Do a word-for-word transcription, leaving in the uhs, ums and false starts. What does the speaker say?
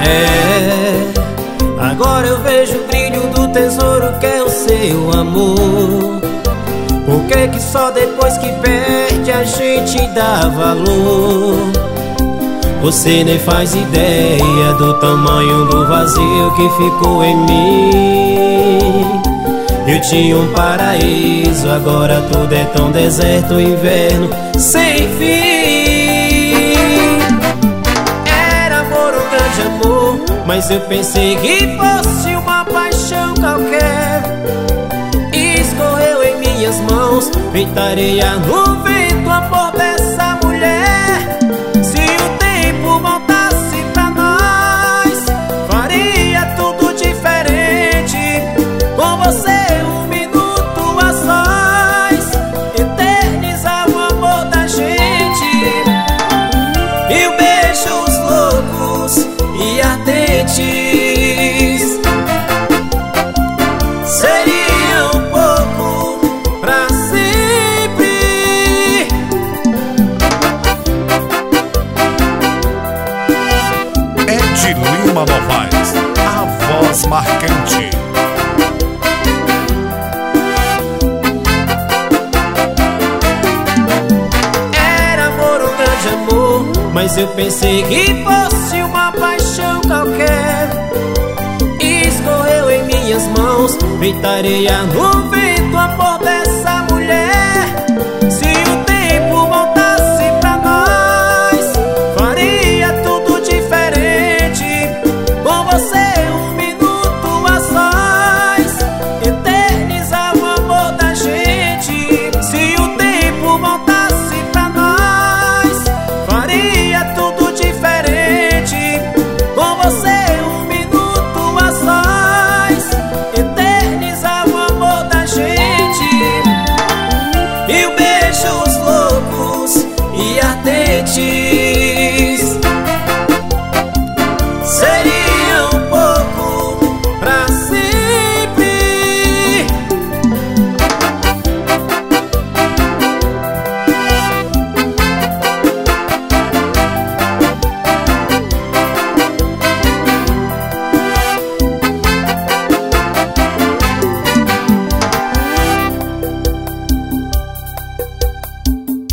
É, agora eu vejo o brilho do tesouro que é o seu amor. Por que que só depois que perde a gente dá valor? Você nem faz ideia do tamanho do vazio que ficou em mim. Eu tinha um paraíso, agora tudo é tão deserto, inverno sem fim. Era amor, um grande amor, mas eu pensei que fosse uma paixão qualquer. Escorreu em minhas mãos, feita areia no vento, amor dessa mulher. Se o tempo voltasse pra nós, faria tudo diferente. Com você um minuto a sós, eternizar o amor da gente. Mil beijos loucos e ardentes seriam pouco pra sempre. Ed Lima Novaes, a voz marcante. Era amor, um grande amor, mas eu pensei que fosse uma paixão qualquer. Escorreu em minhas mãos, feita areia no vento.